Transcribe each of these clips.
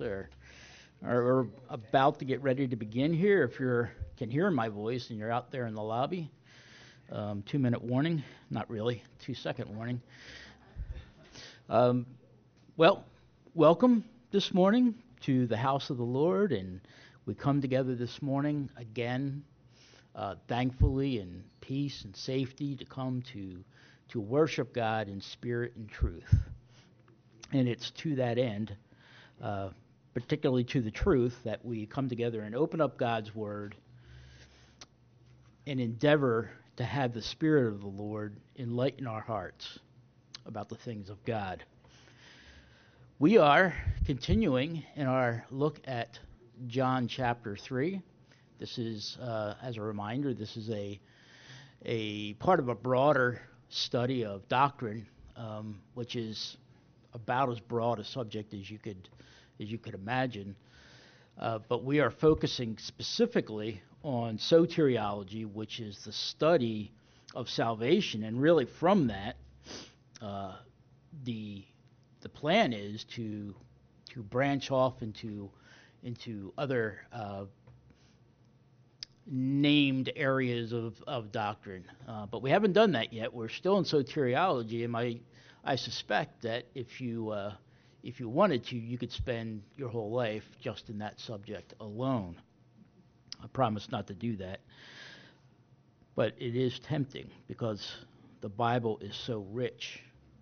sir. All right, we're about to get ready to begin here. If you can hear my voice and you're out there in the lobby, 2-minute warning. Not really, 2-second warning. Well, welcome this morning to the house of the Lord, and we come together this morning again, thankfully in peace and safety to come to worship God in spirit and truth. And it's to that end, particularly to the truth, that we come together and open up God's Word and endeavor to have the Spirit of the Lord enlighten our hearts about the things of God. We are continuing in our look at John chapter 3. This is, as a reminder, this is a part of a broader study of doctrine, which is about as broad a subject as you could imagine. But we are focusing specifically on soteriology, which is the study of salvation, and really from that, the plan is to branch off into other named areas of doctrine. But we haven't done that yet. We're still in soteriology, and I suspect that if you wanted to, you could spend your whole life just in that subject alone. I promise not to do that. But it is tempting because the Bible is so rich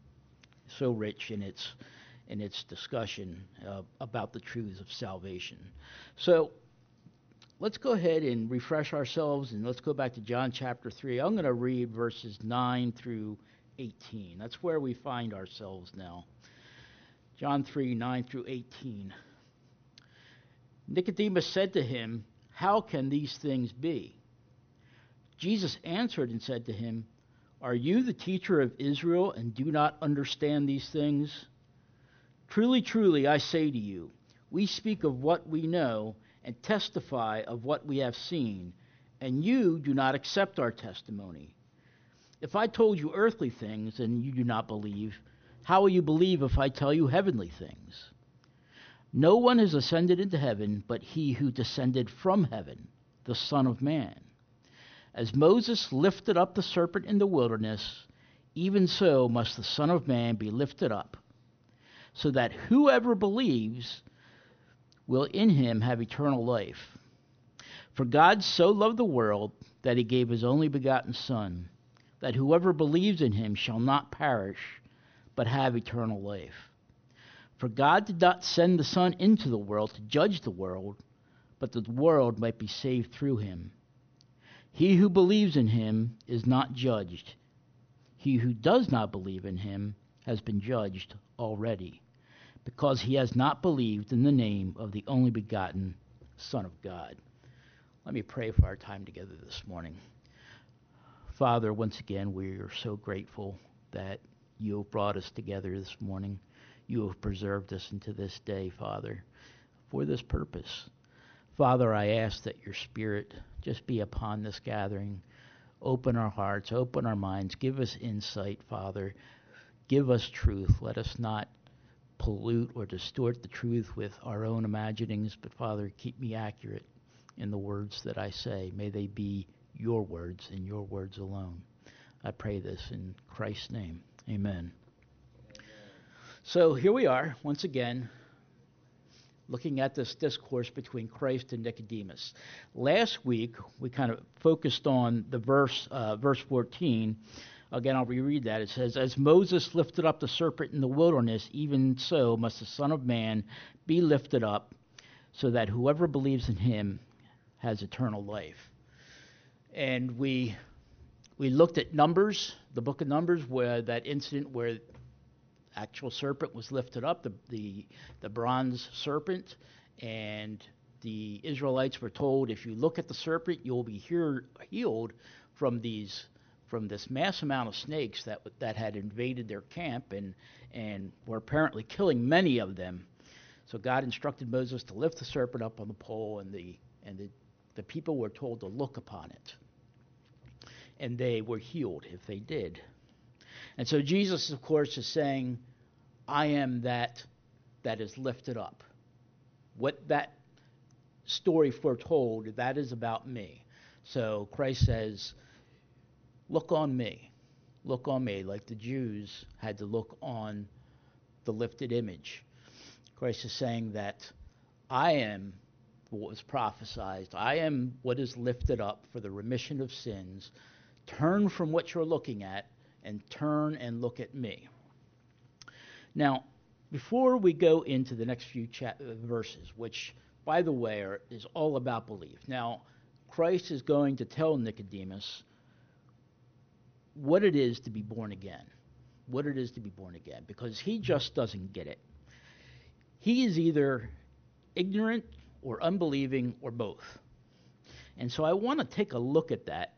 in its discussion about the truths of salvation. So let's go ahead and refresh ourselves, and let's go back to John chapter 3. I'm going to read verses 9 through 18. That's where we find ourselves now. John 3, 9 through 18. Nicodemus said to him, "How can these things be?" Jesus answered and said to him, "Are you the teacher of Israel and do not understand these things? Truly, truly, I say to you, we speak of what we know and testify of what we have seen, and you do not accept our testimony. If I told you earthly things and you do not believe, how will you believe if I tell you heavenly things? No one has ascended into heaven but he who descended from heaven, the Son of Man. As Moses lifted up the serpent in the wilderness, even so must the Son of Man be lifted up, so that whoever believes will in him have eternal life. For God so loved the world that he gave his only begotten Son, that whoever believes in him shall not perish, but have eternal life. For God did not send the Son into the world to judge the world, but that the world might be saved through him. He who believes in him is not judged. He who does not believe in him has been judged already, because he has not believed in the name of the only begotten Son of God." Let me pray for our time together this morning. Father, once again, we are so grateful that you have brought us together this morning. You have preserved us into this day, Father, for this purpose. Father, I ask that your Spirit just be upon this gathering. Open our hearts, open our minds, give us insight, Father. Give us truth. Let us not pollute or distort the truth with our own imaginings, but Father, keep me accurate in the words that I say. May they be your words and your words alone. I pray this in Christ's name. Amen. So here we are, once again, looking at this discourse between Christ and Nicodemus. Last week, we kind of focused on the verse 14. Again, I'll reread that. It says, "As Moses lifted up the serpent in the wilderness, even so must the Son of Man be lifted up, so that whoever believes in him has eternal life." And we looked at Numbers, the book of Numbers, where that incident where actual serpent was lifted up, the bronze serpent, and the Israelites were told, if you look at the serpent, you'll be healed from this mass amount of snakes that had invaded their camp and were apparently killing many of them. So God instructed Moses to lift the serpent up on the pole, and the people were told to look upon it. And they were healed if they did. And so Jesus, of course, is saying, I am that is lifted up. what that story foretold, that is about me. So Christ says, look on me. Look on me, like the Jews had to look on the lifted image. Christ is saying that I am what was prophesied. I am what is lifted up for the remission of sins. Turn from what you're looking at and turn and look at me. Now, before we go into the next few verses, which, by the way, is all about belief. Now, Christ is going to tell Nicodemus what it is to be born again. What it is to be born again, because he just doesn't get it. He is either ignorant or unbelieving or both. And so I want to take a look at that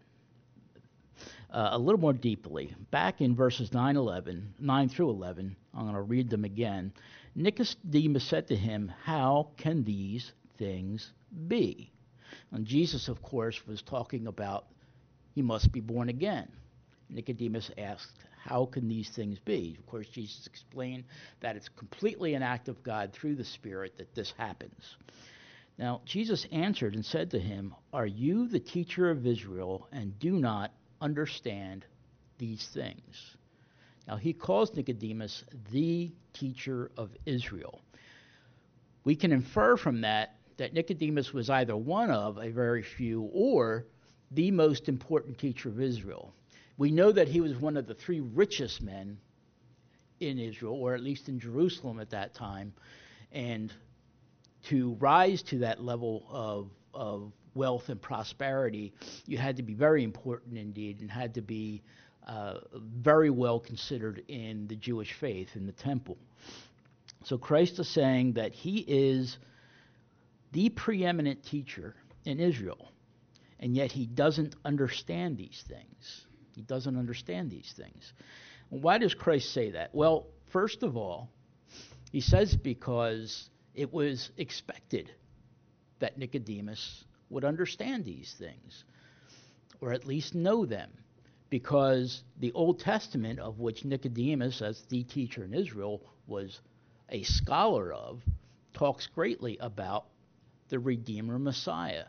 a little more deeply. Back in verses 9 through 11, I'm going to read them again. Nicodemus said to him, how can these things be? And Jesus, of course, was talking about he must be born again. Nicodemus asked, how can these things be? Of course, Jesus explained that it's completely an act of God through the Spirit that this happens. Now, Jesus answered and said to him, are you the teacher of Israel and do not understand these things? Now, he calls Nicodemus the teacher of Israel. We can infer from that Nicodemus was either one of a very few or the most important teacher of Israel. We know that he was one of the three richest men in Israel, or at least in Jerusalem at that time. And to rise to that level of wealth and prosperity, you had to be very important indeed and had to be very well considered in the Jewish faith, in the temple. So Christ is saying that he is the preeminent teacher in Israel, and yet he doesn't understand these things. He doesn't understand these things. Why does Christ say that? Well, first of all, he says because it was expected that Nicodemus would understand these things, or at least know them, because the Old Testament, of which Nicodemus, as the teacher in Israel, was a scholar of, talks greatly about the Redeemer Messiah.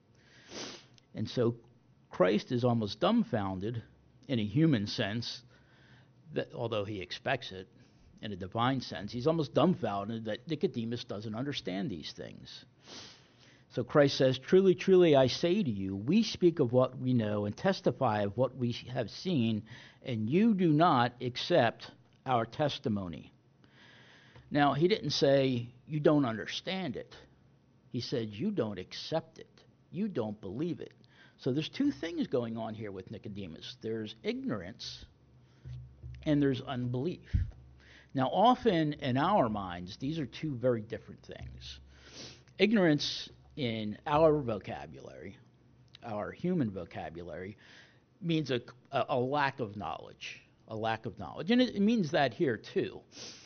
And so Christ is almost dumbfounded in a human sense, that although he expects it in a divine sense, he's almost dumbfounded that Nicodemus doesn't understand these things. So Christ says, truly, truly, I say to you, we speak of what we know and testify of what we have seen, and you do not accept our testimony. Now, he didn't say you don't understand it. He said you don't accept it. You don't believe it. So there's two things going on here with Nicodemus. There's ignorance and there's unbelief. Now, often in our minds, these are two very different things. Ignorance in our vocabulary, our human vocabulary, means a lack of knowledge, And it means that here too.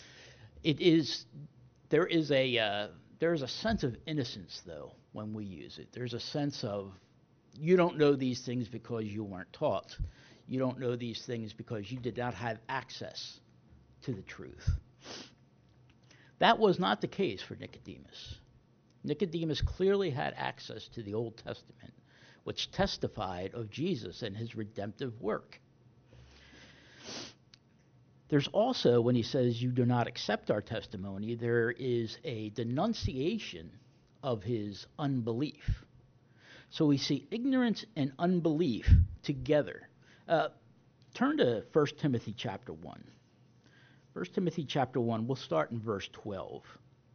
There is a sense of innocence, though, when we use it. There's a sense of you don't know these things because you weren't taught. You don't know these things because you did not have access to the truth. That was not the case for Nicodemus. Nicodemus clearly had access to the Old Testament, which testified of Jesus and his redemptive work. There's also, when he says you do not accept our testimony, there is a denunciation of his unbelief. So we see ignorance and unbelief together. Turn to 1 Timothy chapter 1. 1 Timothy chapter 1, we'll start in verse 12.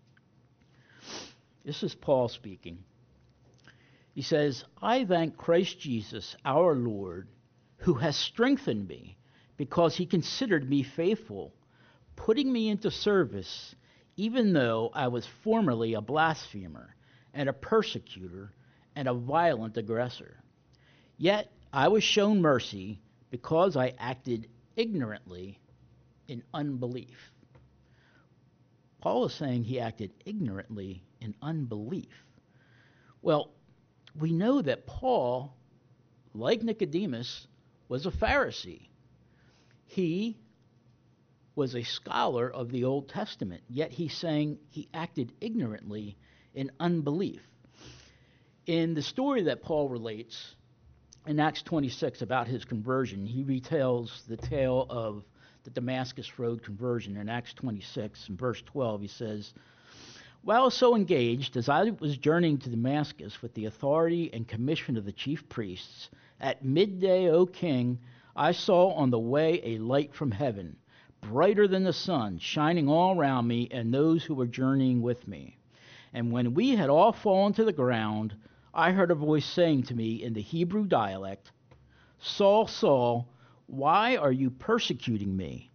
This is Paul speaking. He says, I thank Christ Jesus, our Lord, who has strengthened me, because he considered me faithful, putting me into service, even though I was formerly a blasphemer and a persecutor and a violent aggressor. Yet I was shown mercy because I acted ignorantly in unbelief. Paul is saying he acted ignorantly in unbelief. Well, we know that Paul, like Nicodemus, was a Pharisee. He was a scholar of the Old Testament, yet he's saying he acted ignorantly in unbelief. In the story that Paul relates in Acts 26 about his conversion, he retells the tale of the Damascus Road conversion. In Acts 26, in verse 12, he says, "While so engaged, as I was journeying to Damascus with the authority and commission of the chief priests, at midday, O king, I saw on the way a light from heaven, brighter than the sun, shining all around me and those who were journeying with me. And when we had all fallen to the ground, I heard a voice saying to me in the Hebrew dialect, 'Saul, Saul, why are you persecuting me?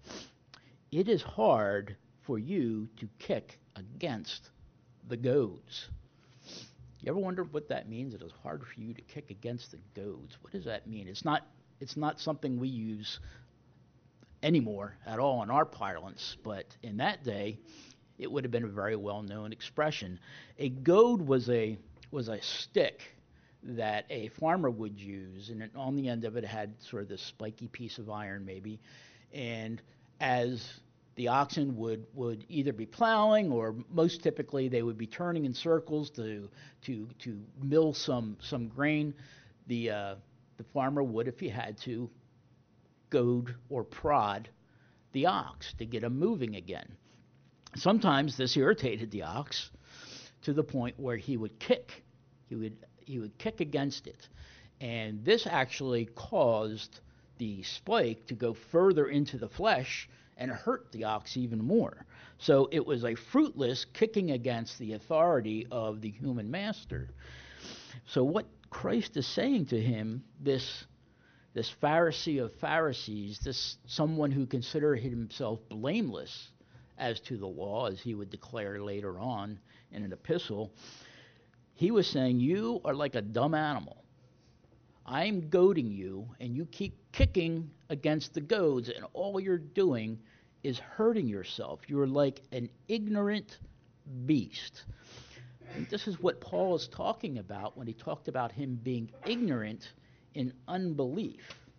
It is hard for you to kick against the goads.'" You ever wonder what that means? It is hard for you to kick against the goads. What does that mean? It's not something we use anymore at all in our parlance, but in that day, it would have been a very well-known expression. A goad was a stick that a farmer would use, and on the end of it had sort of this spiky piece of iron maybe, and as the oxen would either be plowing, or most typically they would be turning in circles to mill some grain. The farmer would, if he had to, goad or prod the ox to get him moving again. Sometimes this irritated the ox to the point where he would kick. He would kick against it, and this actually caused the spike to go further into the flesh and hurt the ox even more. So it was a fruitless kicking against the authority of the human master. So what Christ is saying to him, this Pharisee of Pharisees, this someone who considered himself blameless as to the law, as he would declare later on in an epistle, he was saying, you are like a dumb animal. I'm goading you, and you keep kicking against the goads, and all you're doing is hurting yourself. You're like an ignorant beast. And this is what Paul is talking about when he talked about him being ignorant in unbelief.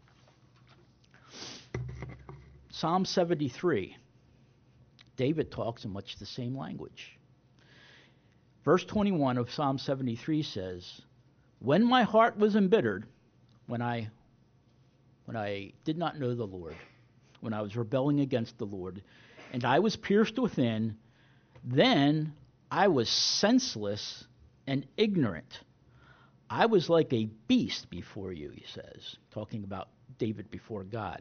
Psalm 73. David talks in much the same language. Verse 21 of Psalm 73 says, "When my heart was embittered, when I did not know the Lord, when I was rebelling against the Lord, and I was pierced within, then I was senseless and ignorant. I was like a beast before you," he says, talking about David before God.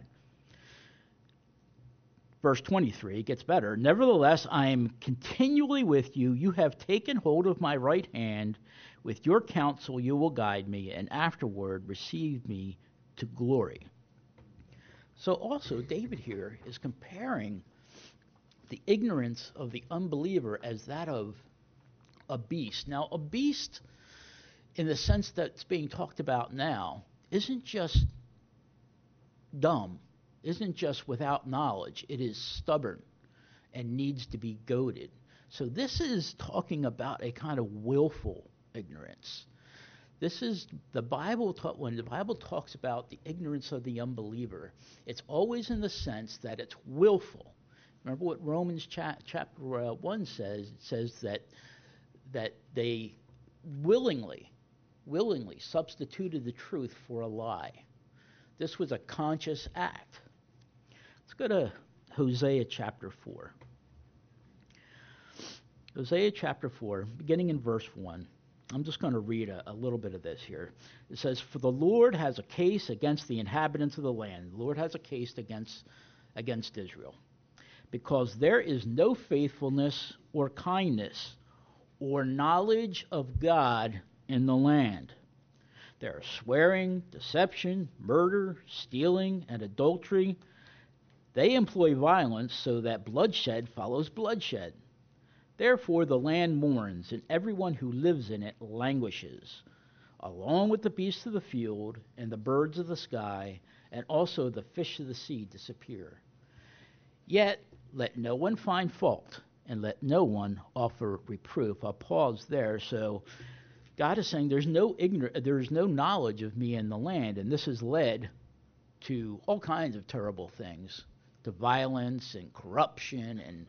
Verse 23 gets better. "Nevertheless, I am continually with you. You have taken hold of my right hand. With your counsel you will guide me, and afterward receive me to glory." So also David here is comparing the ignorance of the unbeliever as that of a beast. Now, a beast, in the sense that's being talked about now, isn't just dumb, isn't just without knowledge. It is stubborn and needs to be goaded. So this is talking about a kind of willful ignorance. This is the Bible. When the Bible talks about the ignorance of the unbeliever, it's always in the sense that it's willful. Remember what Romans chapter 1 says? It says that they willingly substituted the truth for a lie. This was a conscious act. Let's go to Hosea chapter 4. Hosea chapter 4, beginning in verse 1. I'm just going to read a little bit of this here. It says, "For the Lord has a case against the inhabitants of the land." The Lord has a case against Israel. "Because there is no faithfulness or kindness or knowledge of God in the land. There are swearing, deception, murder, stealing, and adultery. They employ violence so that bloodshed follows bloodshed. Therefore the land mourns, and everyone who lives in it languishes, along with the beasts of the field and the birds of the sky, and also the fish of the sea disappear. Yet let no one find fault, and let no one offer reproof." I'll pause there. So God is saying there's no knowledge of me in the land, and this has led to all kinds of terrible things, to violence and corruption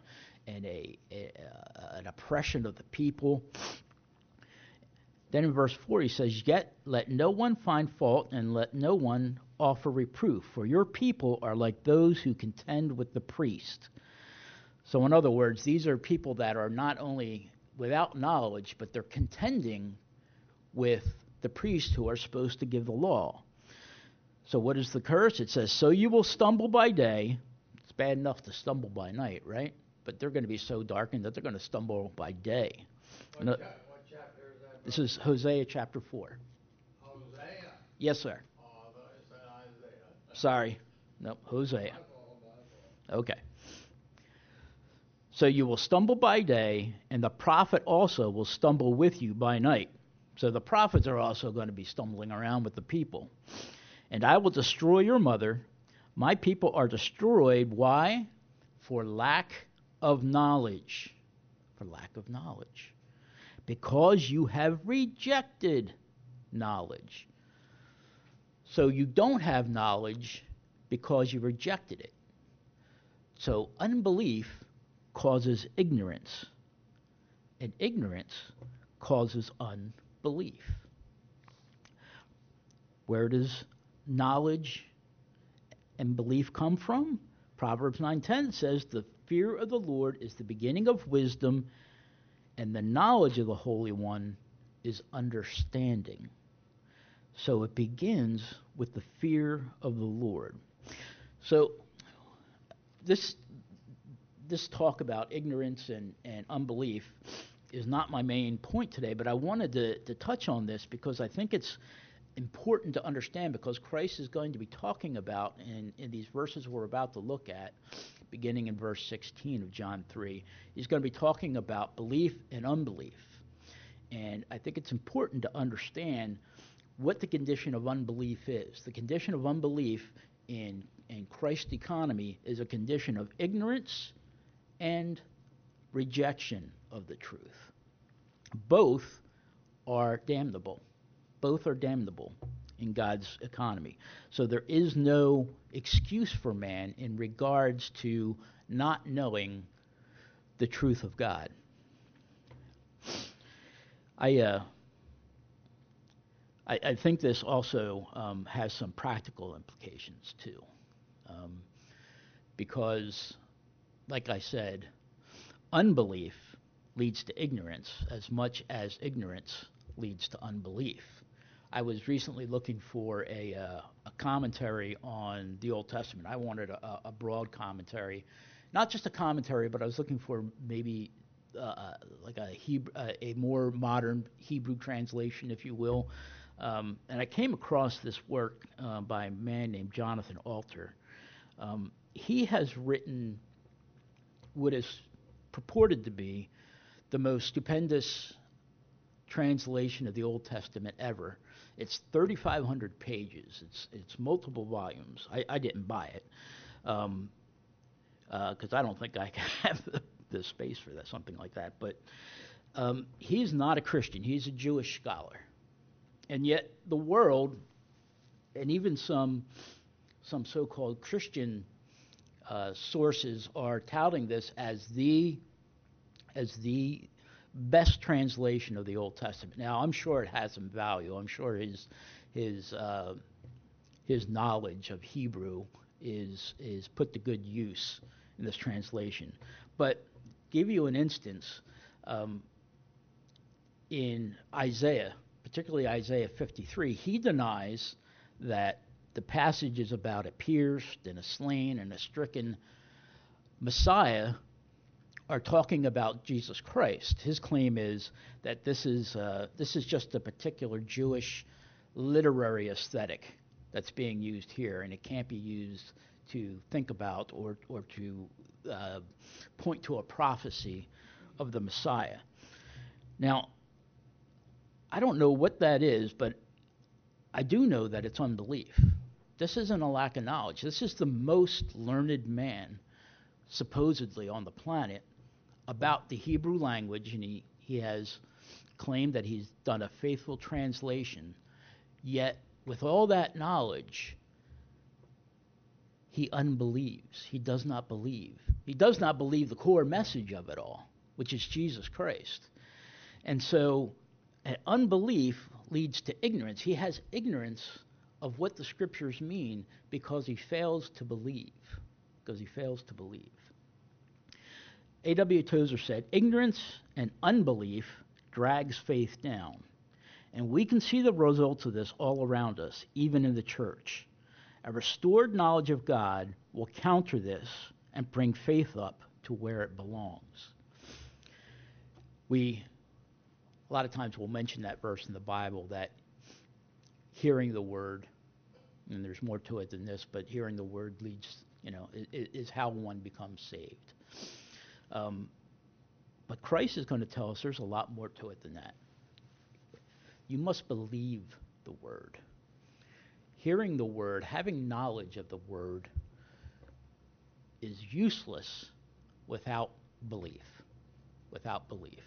an oppression of the people. Then in verse 4 he says, "Yet let no one find fault, and let no one offer reproof, for your people are like those who contend with the priest." So in other words, these are people that are not only without knowledge, but they're contending with the priests who are supposed to give the law. So what is the curse? It says, "So you will stumble by day." It's bad enough to stumble by night, right? But they're going to be so darkened that they're going to stumble by day. What chapter is that? This is Hosea chapter 4. Hosea? Yes, sir. Oh, I thought you said Isaiah. Sorry. No, Hosea. My fault, my fault. Okay. "So you will stumble by day, and the prophet also will stumble with you by night." So the prophets are also going to be stumbling around with the people. "And I will destroy your mother. My people are destroyed." Why? For lack of knowledge. For lack of knowledge. Because you have rejected knowledge. So you don't have knowledge because you rejected it. So unbelief causes ignorance, and ignorance causes unbelief. Where does knowledge and belief come from? Proverbs 9:10 says, "The fear of the Lord is the beginning of wisdom, and the knowledge of the Holy One is understanding." So it begins with the fear of the Lord. So this talk about ignorance and unbelief is not my main point today, but I wanted to touch on this because I think it's important to understand, because Christ is going to be talking about in these verses we're about to look at, beginning in verse 16 of John 3, he's going to be talking about belief and unbelief. And I think it's important to understand what the condition of unbelief is. The condition of unbelief in Christ's economy is a condition of ignorance and rejection of the truth. Both are damnable. Both are damnable in God's economy. So there is no excuse for man in regards to not knowing the truth of God. I think this also has some practical implications too, because, like I said, unbelief leads to ignorance as much as ignorance leads to unbelief. I was recently looking for a commentary on the Old Testament. I wanted a broad commentary, not just a commentary, but I was looking for maybe like a more modern Hebrew translation, if you will. And I came across this work by a man named Jonathan Alter. He has written what is purported to be the most stupendous translation of the Old Testament ever. It's 3,500 pages. It's multiple volumes. I didn't buy it because I don't think I can have the space for that, something like that. But he's not a Christian. He's a Jewish scholar. And yet the world, and even some so-called Christian sources, are touting this as the best translation of the Old Testament. Now, I'm sure it has some value. I'm sure his knowledge of Hebrew is put to good use in this translation. But give you an instance, in Isaiah, particularly Isaiah 53, he denies that the passage is about a pierced and a slain and a stricken Messiah are talking about Jesus Christ. His claim is that this is just a particular Jewish literary aesthetic that's being used here, and it can't be used to think about or to point to a prophecy of the Messiah. Now, I don't know what that is, but I do know that it's unbelief. This isn't a lack of knowledge. This is the most learned man, supposedly, on the planet about the Hebrew language, and he has claimed that he's done a faithful translation. Yet, with all that knowledge, he unbelieves. He does not believe He does not believe the core message of it all, which is Jesus Christ. And so unbelief leads to ignorance. He has ignorance of what the scriptures mean because he fails to believe. Because he fails to believe. A.W. Tozer said, ignorance and unbelief drags faith down. And we can see the results of this all around us, even in the church. A restored knowledge of God will counter this and bring faith up to where it belongs. A lot of times we'll mention that verse in the Bible that hearing the word, and there's more to it than this, but hearing the word leads, is how one becomes saved. But Christ is going to tell us there's a lot more to it than that. You must believe the word. Hearing the word, having knowledge of the word is useless without belief. Without belief.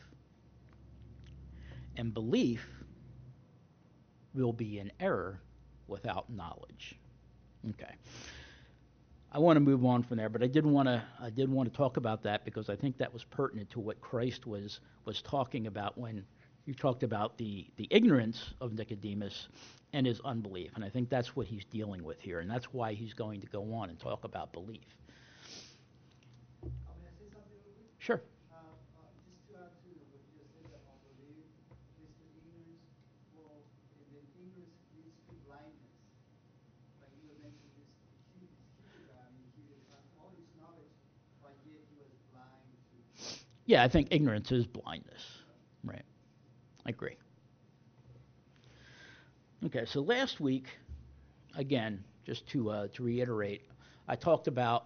And belief will be in error without knowledge. Okay. I want to move on from there, but I did want to talk about that because I think that was pertinent to what Christ was talking about when he talked about the ignorance of Nicodemus and his unbelief. And I think that's what he's dealing with here, and that's why he's going to go on and talk about belief. May I say something real quick? Sure. Just to add to what you just said about belief leads to ignorance. Well, and then ignorance leads to blindness. Like you had mentioned, this Hebrew guy, he had all his knowledge, but yet he was blind to. Yeah, I think ignorance is blindness. Right. I agree. Okay, so last week, again, just to reiterate, I talked about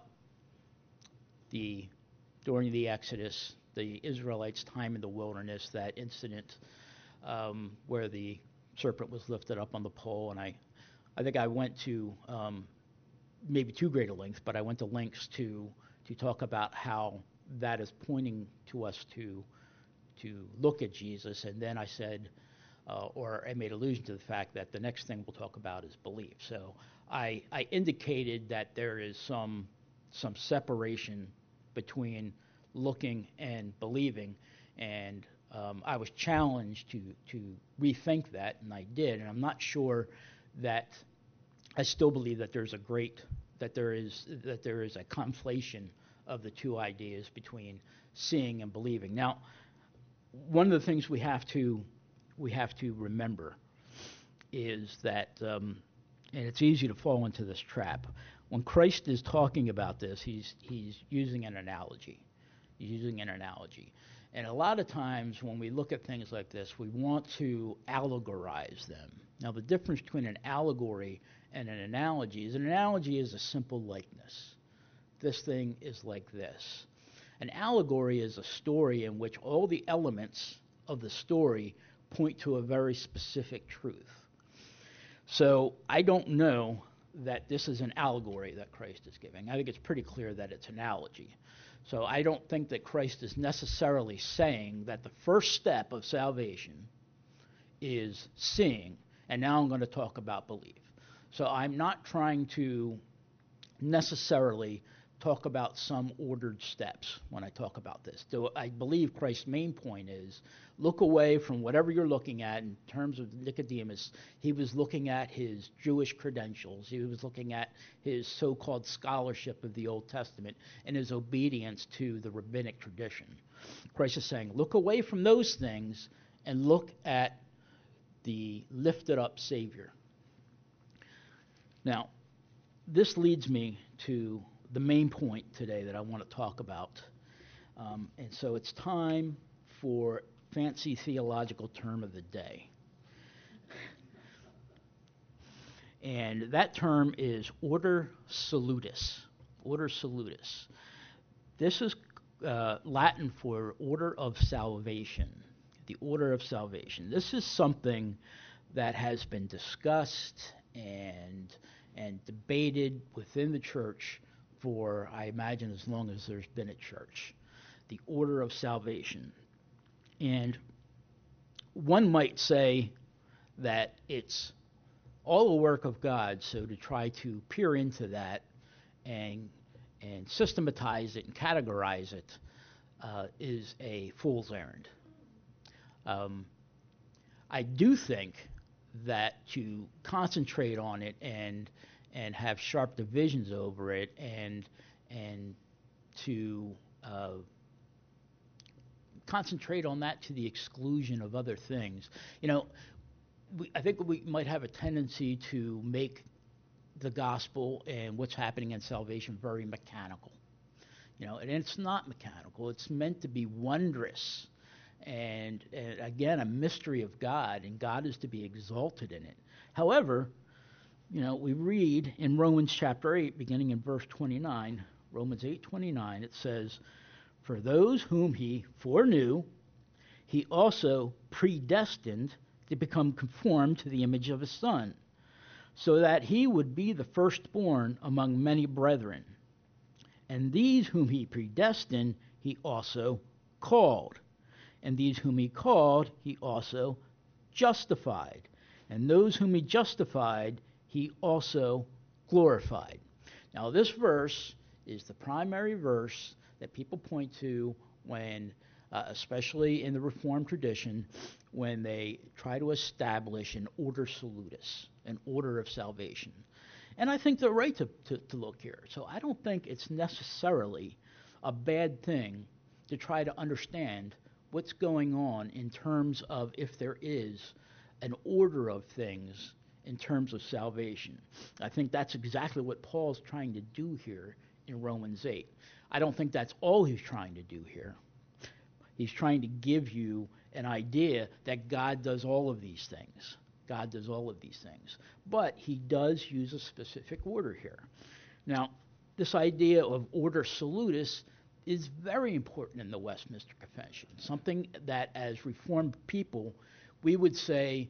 during the Exodus, the Israelites' time in the wilderness, that incident where the serpent was lifted up on the pole, and I think I went to maybe too great a length, but I went to lengths to talk about how that is pointing to us to look at Jesus, and then I said, or I made allusion to the fact that the next thing we'll talk about is belief. So I indicated that there is some separation between looking and believing, and I was challenged to rethink that, and I did. And I'm not sure that I still believe that there is a conflation of the two ideas between seeing and believing. Now, one of the things we have to remember is that, and it's easy to fall into this trap. When Christ is talking about this, he's using an analogy. He's using an analogy. And a lot of times when we look at things like this, we want to allegorize them. Now, the difference between an allegory and an analogy is a simple likeness. This thing is like this. An allegory is a story in which all the elements of the story point to a very specific truth. So I don't know that this is an allegory that Christ is giving. I think it's pretty clear that it's an analogy. So I don't think that Christ is necessarily saying that the first step of salvation is seeing, and now I'm going to talk about belief. So I'm not trying to necessarily talk about some ordered steps when I talk about this. So I believe Christ's main point is look away from whatever you're looking at. In terms of Nicodemus, he was looking at his Jewish credentials. He was looking at his so-called scholarship of the Old Testament and his obedience to the rabbinic tradition. Christ is saying, look away from those things and look at the lifted up Savior. Now, this leads me to the main point today that I want to talk about. And so it's time for fancy theological term of the day. And that term is order salutis. Order salutis. This is Latin for order of salvation. The order of salvation. This is something that has been discussed and debated within the church for, I imagine, as long as there's been a church. The order of salvation. And one might say that it's all the work of God, so to try to peer into that and and systematize it and categorize it is a fool's errand. I do think that to concentrate on it and have sharp divisions over it and to concentrate on that to the exclusion of other things. I think we might have a tendency to make the gospel and what's happening in salvation very mechanical. And it's not mechanical. It's meant to be wondrous and again, a mystery of God, and God is to be exalted in it. However, we read in Romans chapter 8, beginning in verse 29, Romans 8:29, it says, "For those whom he foreknew, he also predestined to become conformed to the image of his Son, so that he would be the firstborn among many brethren. And these whom he predestined, he also called. And these whom he called, he also justified. And those whom he justified, he also glorified." Now, this verse is the primary verse that people point to when, especially in the Reformed tradition, when they try to establish an order salutis, an order of salvation. And I think they're right to look here. So I don't think it's necessarily a bad thing to try to understand what's going on in terms of if there is an order of things in terms of salvation. I think that's exactly what Paul's trying to do here in Romans 8. I don't think that's all he's trying to do here. He's trying to give you an idea that God does all of these things. God does all of these things. But he does use a specific order here. Now, this idea of order salutis is very important in the Westminster Confession, something that as Reformed people we would say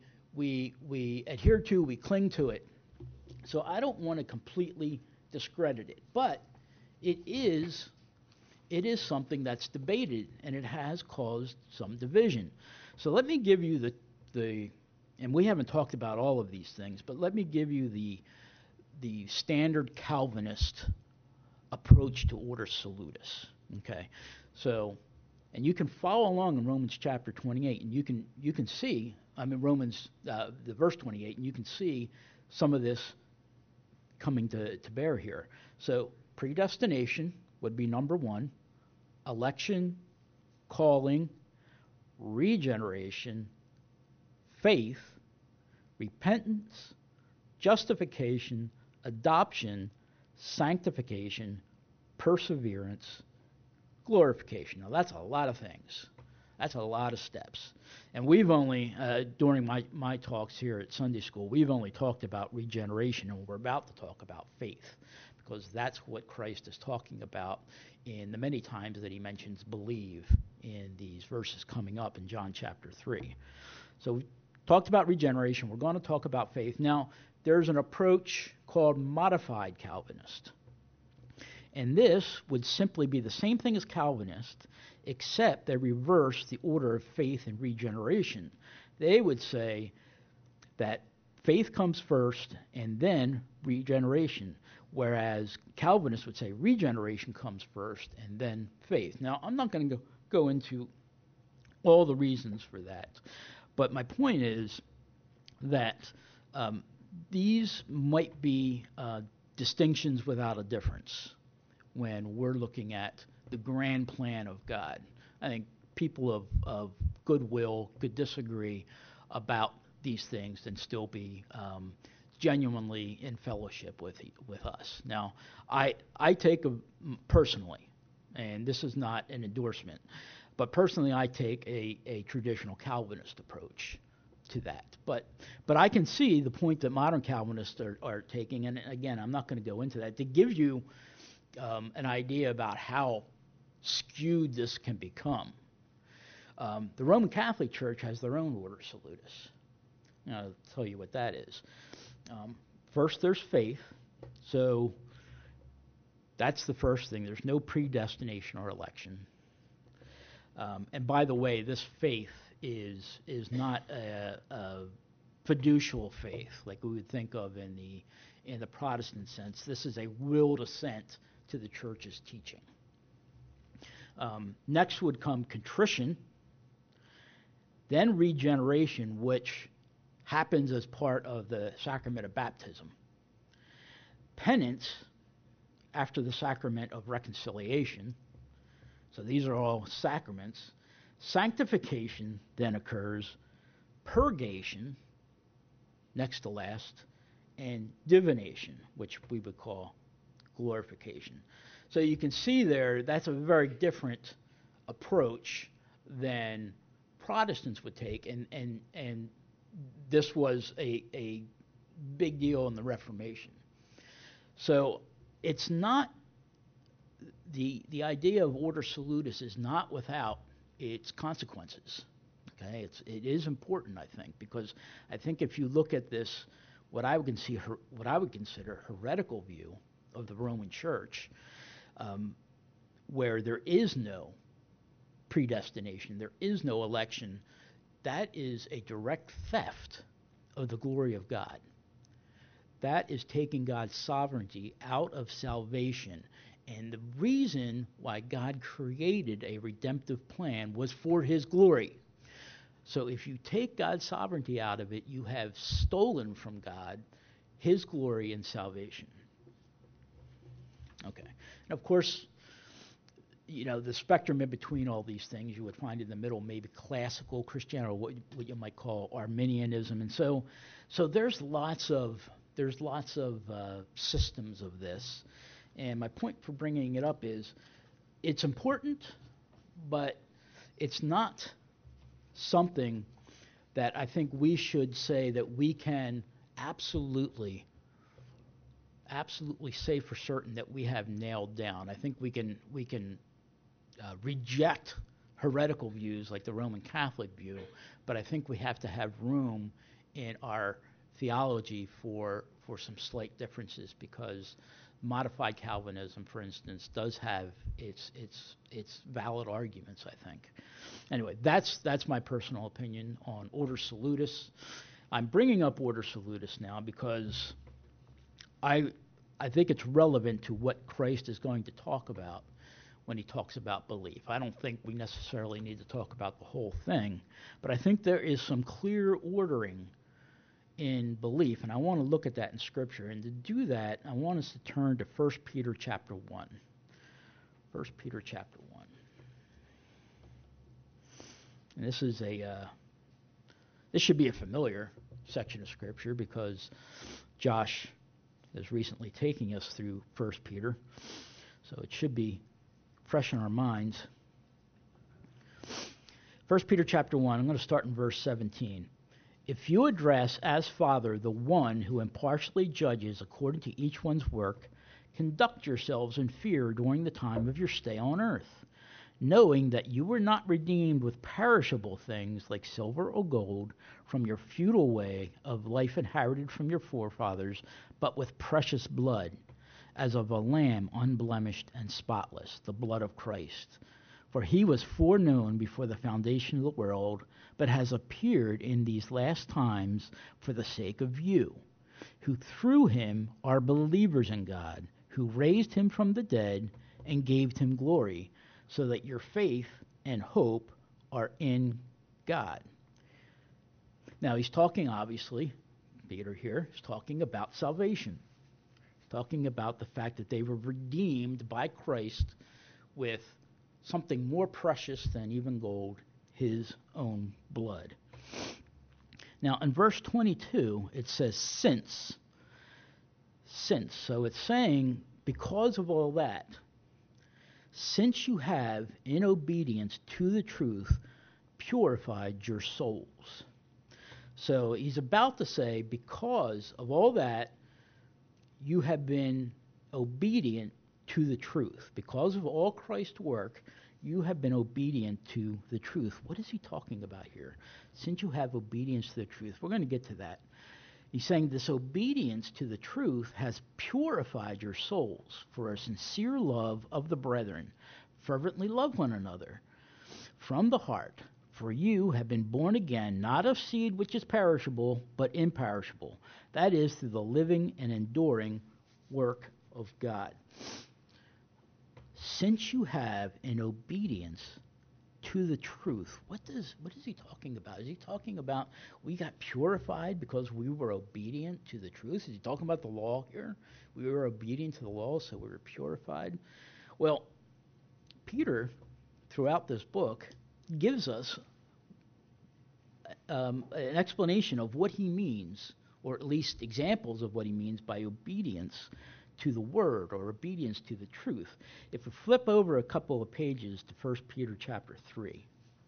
we adhere to, we cling to it. So I don't want to completely discredit it, but it is something that's debated, and it has caused some division. So let me give you the and we haven't talked about all of these things, but let me give you the standard Calvinist approach to order salutis. Okay, so, and you can follow along in Romans chapter 28, and you can see, Romans the verse 28, and you can see some of this coming to bear here. So predestination would be number one, election, calling, regeneration, faith, repentance, justification, adoption, sanctification, perseverance, glorification. Now that's a lot of things. That's a lot of steps. And we've only, during my talks here at Sunday school, we've only talked about regeneration, and we're about to talk about faith, because that's what Christ is talking about in the many times that he mentions believe in these verses coming up in John chapter 3. So we talked about regeneration. We're going to talk about faith. Now, there's an approach called modified Calvinist. And this would simply be the same thing as Calvinist, except they reverse the order of faith and regeneration. They would say that faith comes first and then regeneration, whereas Calvinists would say regeneration comes first and then faith. Now, I'm not going to go into all the reasons for that, but my point is that these might be distinctions without a difference when we're looking at the grand plan of God. I think people of goodwill could disagree about these things and still be genuinely in fellowship with us. Now, I take personally, and this is not an endorsement, but personally I take a traditional Calvinist approach to that. But I can see the point that modern Calvinists are taking, and again, I'm not going to go into that, to give you an idea about how skewed this can become. The Roman Catholic Church has their own order salutis. I'll tell you what that is. First, there's faith. So that's the first thing. There's no predestination or election. And by the way, this faith is not a fiducial faith like we would think of in the Protestant sense. This is a willed assent to the church's teaching. Next would come contrition, then regeneration, which happens as part of the sacrament of baptism. Penance, after the sacrament of reconciliation. So these are all sacraments. Sanctification then occurs, purgation, next to last, and divination, which we would call glorification. So you can see there, that's a very different approach than Protestants would take, and this was a big deal in the Reformation. So it's not, the idea of Ordo Salutis is not without its consequences. Okay, it is important, I think, because I think if you look at this, what I would consider heretical view of the Roman Church, where there is no predestination, there is no election, that is a direct theft of the glory of God. That is taking God's sovereignty out of salvation. And the reason why God created a redemptive plan was for his glory. So if you take God's sovereignty out of it, you have stolen from God his glory and salvation. Okay. And of course, the spectrum in between all these things, you would find in the middle maybe classical Christianity, or what you might call Arminianism. And so there's lots of systems of this. And my point for bringing it up is it's important, but it's not something that I think we should say that we can absolutely say for certain that we have nailed down. I think we can reject heretical views like the Roman Catholic view, but I think we have to have room in our theology for some slight differences, because modified Calvinism, for instance, does have its valid arguments, I think. Anyway, that's my personal opinion on Ordo Salutis. I'm bringing up Ordo Salutis now because I think it's relevant to what Christ is going to talk about when he talks about belief. I don't think we necessarily need to talk about the whole thing, but I think there is some clear ordering in belief, and I want to look at that in Scripture. And to do that, I want us to turn to 1 Peter chapter 1. 1 Peter chapter 1. And this is this should be a familiar section of Scripture, because Josh is recently taking us through 1 Peter, so it should be fresh in our minds. 1 Peter chapter 1, I'm going to start in verse 17. If you address as Father the one who impartially judges according to each one's work, conduct yourselves in fear during the time of your stay on earth, knowing that you were not redeemed with perishable things like silver or gold from your futile way of life inherited from your forefathers, but with precious blood, as of a lamb unblemished and spotless, the blood of Christ. For he was foreknown before the foundation of the world, but has appeared in these last times for the sake of you, who through him are believers in God, who raised him from the dead and gave him glory, so that your faith and hope are in God. Now he's talking, obviously, Peter here is talking about salvation. He's talking about the fact that they were redeemed by Christ with something more precious than even gold, his own blood. Now, in verse 22, it says, since. So it's saying, because of all that, since you have, in obedience to the truth, purified your souls. So he's about to say, because of all that, you have been obedient to the truth. Because of all Christ's work, you have been obedient to the truth. What is he talking about here? Since you have obedience to the truth. We're going to get to that. He's saying this obedience to the truth has purified your souls for a sincere love of the brethren. Fervently love one another from the heart. For you have been born again, not of seed which is perishable, but imperishable. That is, through the living and enduring work of God. since you have in obedience to the truth. What is he talking about? Is he talking about we got purified because we were obedient to the truth? Is he talking about the law here? We were obedient to the law, so we were purified. Well, Peter, throughout this book, gives us an explanation of what he means, or at least examples of what he means by obedience to the word or obedience to the truth. If we flip over a couple of pages to 1 Peter chapter 3.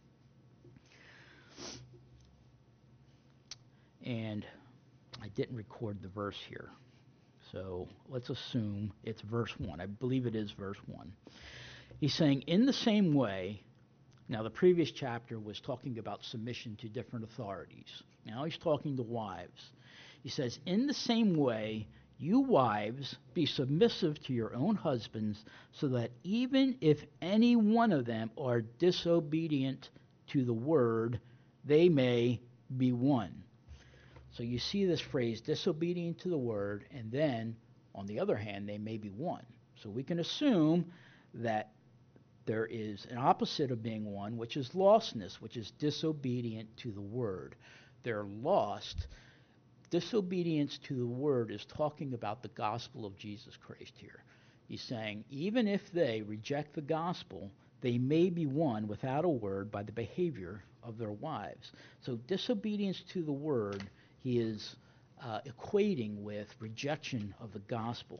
And I didn't record the verse here, so let's assume it's verse 1. I believe it is verse 1. He's saying, in the same way, now the previous chapter was talking about submission to different authorities. Now he's talking to wives. He says, in the same way, you wives, be submissive to your own husbands, so that even if any one of them are disobedient to the word, they may be won. So you see this phrase, disobedient to the word, and then, on the other hand, they may be won. So we can assume that there is an opposite of being won, which is lostness, which is disobedient to the word. They're lost. Disobedience to the word is talking about the gospel of Jesus Christ here. He's saying, even if they reject the gospel, they may be won without a word by the behavior of their wives. So disobedience to the word, he is equating with rejection of the gospel.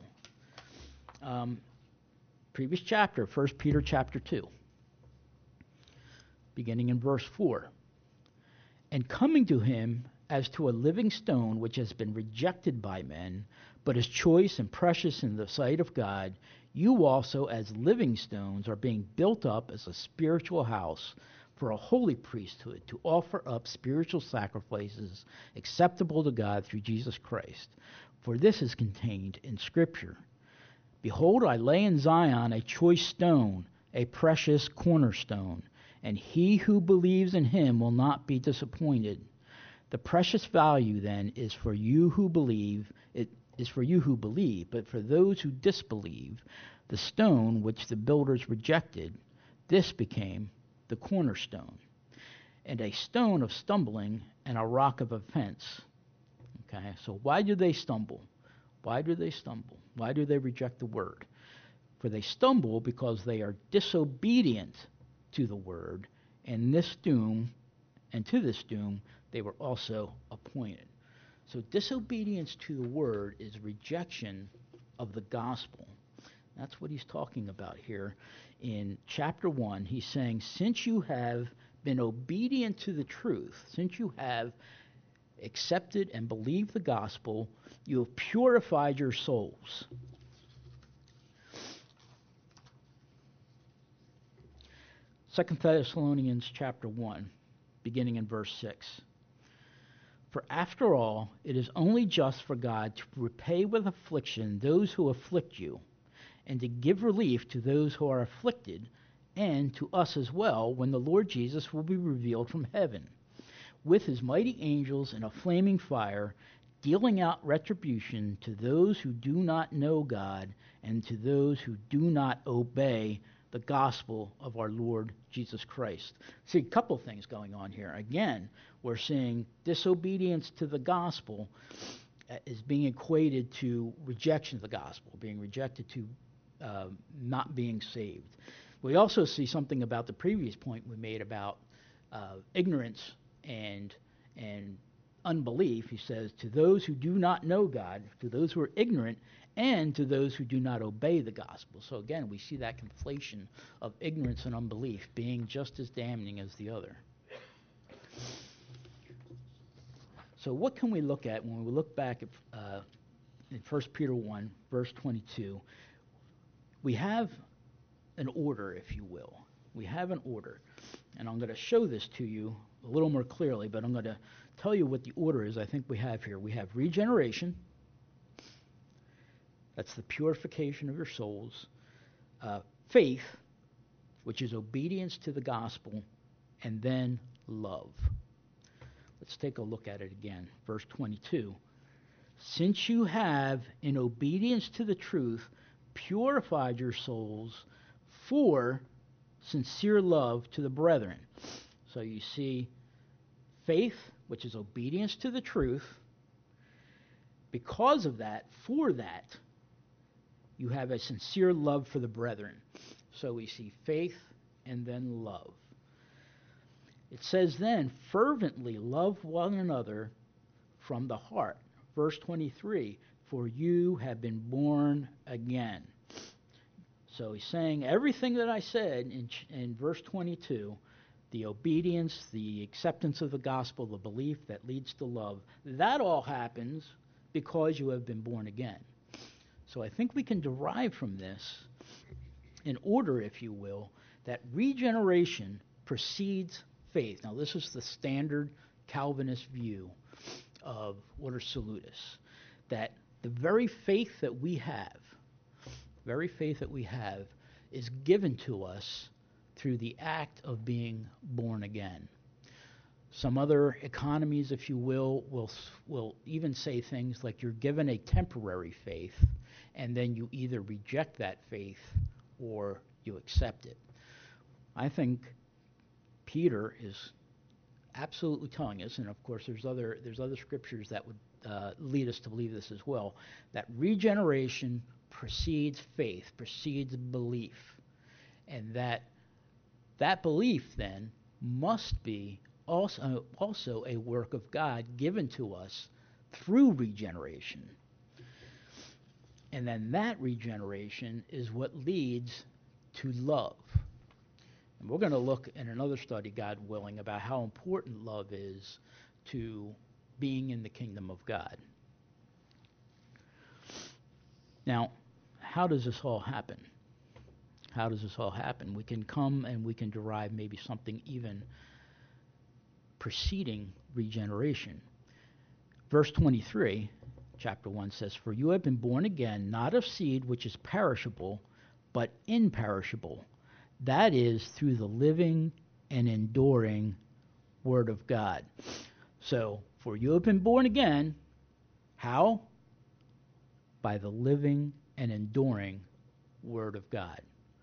Previous chapter, 1 Peter chapter 2, beginning in verse 4. And coming to him as to a living stone which has been rejected by men, but is choice and precious in the sight of God, you also as living stones are being built up as a spiritual house for a holy priesthood, to offer up spiritual sacrifices acceptable to God through Jesus Christ. For this is contained in Scripture. Behold, I lay in Zion a choice stone, a precious cornerstone, and he who believes in him will not be disappointed. The precious value then is for you who believe, but for those who disbelieve, the stone which the builders rejected, this became the cornerstone, and a stone of stumbling and a rock of offense. Okay, so why do they stumble? Why do they stumble? Why do they reject the word? For they stumble because they are disobedient to the word, and to this doom they were also appointed. So disobedience to the word is rejection of the gospel. That's what he's talking about here. In chapter 1, he's saying, since you have been obedient to the truth, since you have accepted and believed the gospel, you have purified your souls. Second Thessalonians chapter 1, beginning in verse 6. For after all, it is only just for God to repay with affliction those who afflict you, and to give relief to those who are afflicted, and to us as well, when the Lord Jesus will be revealed from heaven, with his mighty angels in a flaming fire, dealing out retribution to those who do not know God, and to those who do not obey the gospel of our Lord Jesus Christ. See, a couple things going on here. Again, we're seeing disobedience to the gospel is being equated to rejection of the gospel, being rejected to not being saved. We also see something about the previous point we made about ignorance and unbelief. He says, to those who do not know God, to those who are ignorant, and to those who do not obey the gospel. So again, we see that conflation of ignorance and unbelief being just as damning as the other. So what can we look at when we look back at in 1 Peter 1, verse 22? We have an order, if you will. We have an order. And I'm going to show this to you a little more clearly, but I'm going to tell you what the order is I think we have here. We have regeneration. That's the purification of your souls. Faith, which is obedience to the gospel, and then love. Let's take a look at it again. Verse 22. Since you have, in obedience to the truth, purified your souls for sincere love to the brethren. So you see faith, which is obedience to the truth. Because of that, for that, you have a sincere love for the brethren. So we see faith and then love. It says then, fervently love one another from the heart. Verse 23, for you have been born again. So he's saying everything that I said in verse 22, the obedience, the acceptance of the gospel, the belief that leads to love, that all happens because you have been born again. So I think we can derive from this, in order, if you will, that regeneration precedes faith. Now, this is the standard Calvinist view of Ordo Salutis, that the very faith that we have, is given to us through the act of being born again. Some other economies, if you will even say things like you're given a temporary faith, and then you either reject that faith or you accept it. I think Peter is absolutely telling us, and of course there's other scriptures that would lead us to believe this as well, that regeneration precedes faith, precedes belief, and that belief then must be also a work of God given to us through regeneration. And then that regeneration is what leads to love. And we're going to look in another study, God willing, about how important love is to being in the kingdom of God. Now, how does this all happen? How does this all happen? We can come and we can derive maybe something even preceding regeneration. Verse 23, chapter 1 says, for you have been born again, not of seed which is perishable, but imperishable. That is through the living and enduring Word of God. So, for you have been born again, how? By the living and enduring Word of God.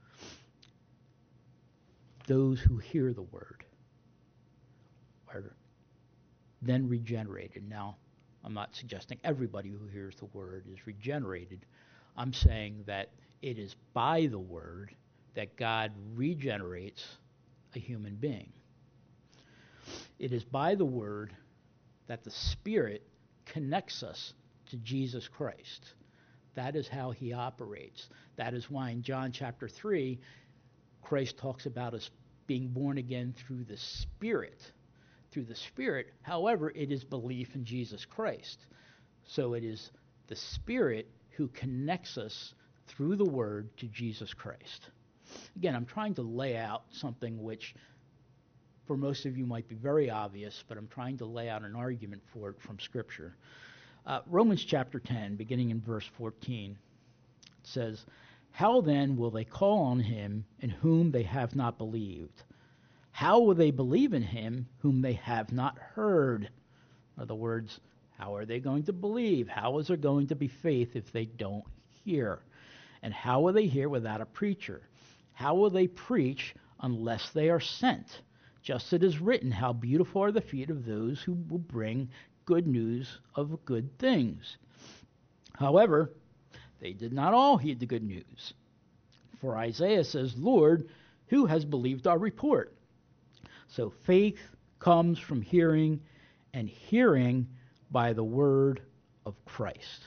Those who hear the Word are then regenerated. Now, I'm not suggesting everybody who hears the Word is regenerated. I'm saying that it is by the Word that God regenerates a human being. It is by the Word that the Spirit connects us to Jesus Christ. That is how He operates. That is why in John chapter 3, Christ talks about us being born again through the Spirit. Through the Spirit, however, it is belief in Jesus Christ. So it is the Spirit who connects us through the Word to Jesus Christ. Again, I'm trying to lay out something which for most of you might be very obvious, but I'm trying to lay out an argument for it from Scripture. Romans chapter 10, beginning in verse 14, says, how then will they call on him in whom they have not believed? How will they believe in him whom they have not heard? In other words, how are they going to believe? How is there going to be faith if they don't hear? And how will they hear without a preacher? How will they preach unless they are sent? Just as it is written, how beautiful are the feet of those who will bring good news of good things. However, they did not all heed the good news. For Isaiah says, Lord, who has believed our report? So faith comes from hearing, and hearing by the word of Christ.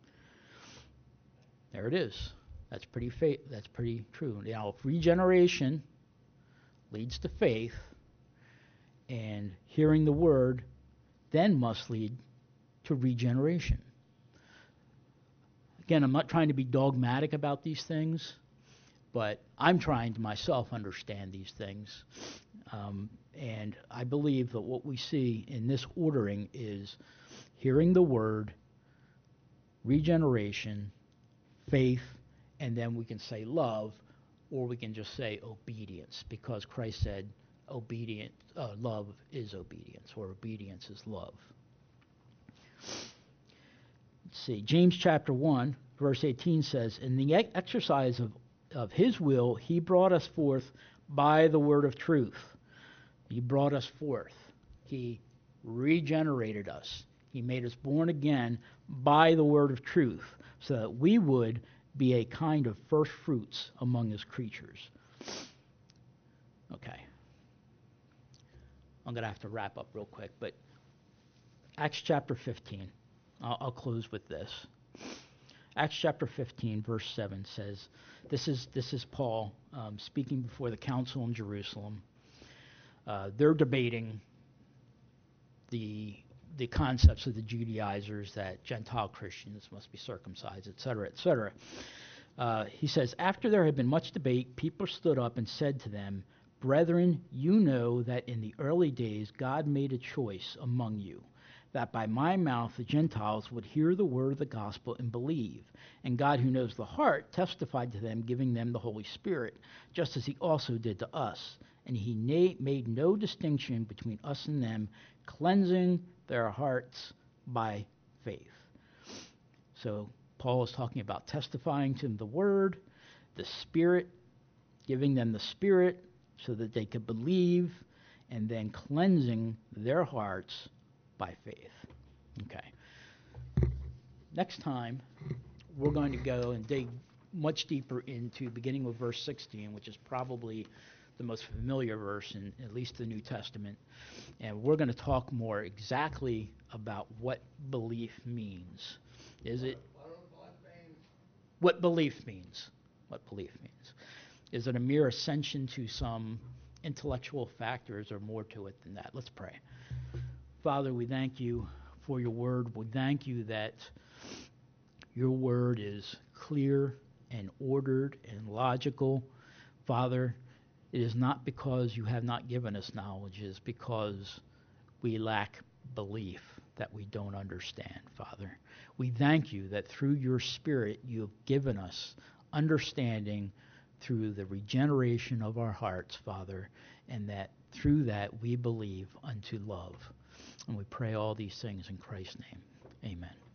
There it is. That's pretty true. Now, if regeneration leads to faith, and hearing the word then must lead to regeneration. Again, I'm not trying to be dogmatic about these things, but I'm trying to myself understand these things. And I believe that what we see in this ordering is hearing the word, regeneration, faith, and then we can say love, or we can just say obedience, because Christ said love is obedience, or obedience is love. Let's see, James chapter 1, verse 18 says, in the exercise of of his will, he brought us forth by the word of truth. He brought us forth. He regenerated us. He made us born again by the word of truth, so that we would be a kind of first fruits among his creatures. Okay. I'm going to have to wrap up real quick, but Acts chapter 15. I'll close with this. Acts chapter 15, verse 7 says, this is Paul speaking before the council in Jerusalem. They're debating the concepts of the Judaizers that Gentile Christians must be circumcised, etc., etc. He says, after there had been much debate, people stood up and said to them, "Brethren, you know that in the early days God made a choice among you, that by my mouth the Gentiles would hear the word of the gospel and believe. And God, who knows the heart, testified to them, giving them the Holy Spirit, just as he also did to us. And he made no distinction between us and them, cleansing their hearts by faith." So Paul is talking about testifying to them the word, the Spirit, giving them the Spirit so that they could believe, and then cleansing their hearts by faith. Okay. Next time, we're going to go and dig much deeper into beginning with verse 16, which is probably the most familiar verse in at least the New Testament. And we're going to talk more exactly about what belief means. What belief means. What belief means. Is it a mere ascension to some intellectual factors, or more to it than that? Let's pray. Father, we thank you for your word. We thank you that your word is clear and ordered and logical. Father, it is not because you have not given us knowledge. It is because we lack belief that we don't understand, Father. We thank you that through your Spirit you have given us understanding through the regeneration of our hearts, Father, and that through that we believe unto love. And we pray all these things in Christ's name. Amen.